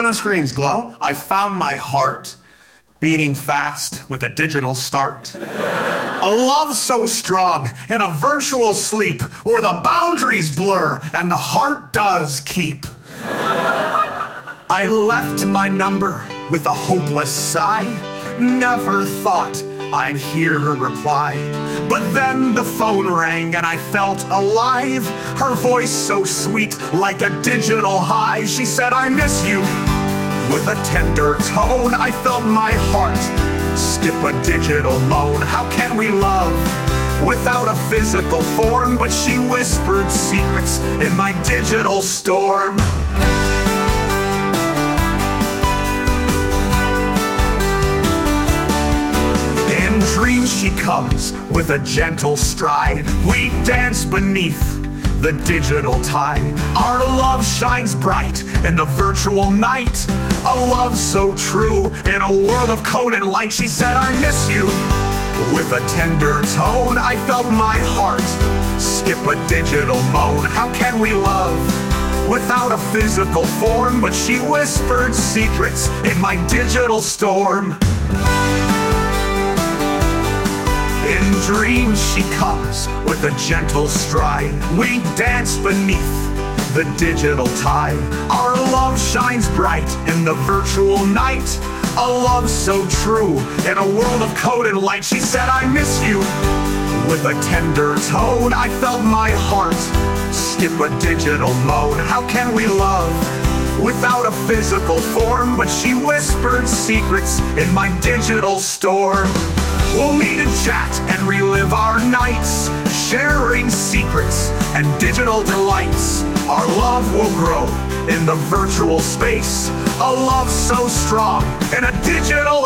The screen's glow. I found my heart beating fast with a digital start. A love so strong in a virtual sleep where the boundaries blur and the heart does keep. I left my number with a hopeless sigh. Never thought I'd hear her reply. But then the phone rang and I felt alive. Her voice so sweet like a digital high. She said, "I miss you." With a tender tone, I felt my heart skip a digital moan. How can we love without a physical form? But she whispered secrets in my digital storm. In dreams she comes with a gentle stride. We dance beneath the digital tide. Our love shines bright in the virtual night. A love so true in a world of code and light. She said, "I miss you." With a tender tone, I felt my heart skip a digital moan. How can we love without a physical form? But she whispered secrets in my digital storm. In dreams she comes with a gentle stride. We dance beneath the digital tide. Our love shines bright in the virtual night. A love so true in a world of code and light. She said, "I miss you." With a tender tone, I felt my heart skip a digital moan. How can we love without a physical form? But she whispered secrets in my digital storm. We'll meet and chat and relive our nights, sharing secrets and digital delights. Our love will grow in the virtual space. A love so strong in a digital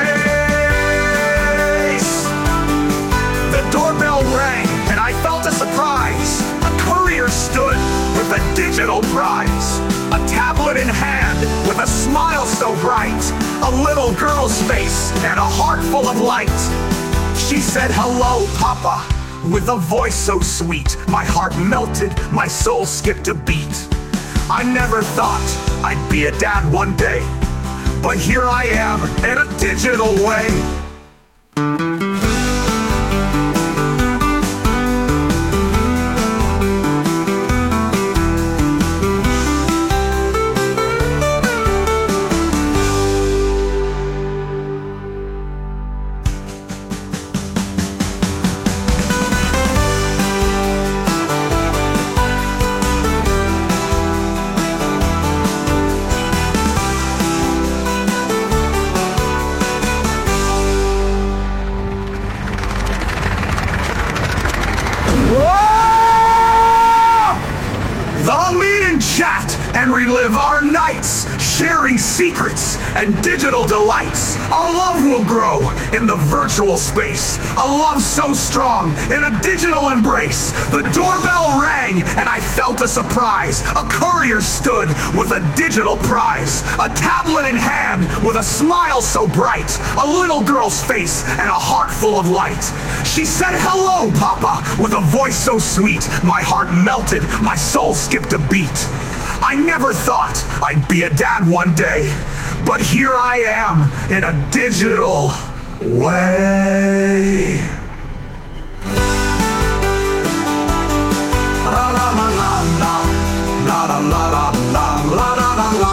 embrace. The doorbell rang and I felt a surprise. A courier stood with a digital prize. A tablet in hand with a smile so bright. A little girl's face and a heart full of light. She said, "Hello, Papa," with a voice so sweet. My heart melted, my soul skipped a beat. I never thought I'd be a dad one day, but here I am in a digital way. I'll meet and chat and relive our nights, sharing secrets and digital delights. Our love will grow in the virtual space. A love so strong in a digital embrace. The doorbell rang and I felt a surprise. A courier stood with a digital prize. A tablet in hand with a smile so bright. A little girl's face and a heart full of light. She said, "Hello, Papa," with a voice so sweet. My heart melted, my soul skipped a beat. I never thought I'd be a dad one day, but here I am in a digital way. La la la la la la la la la la la.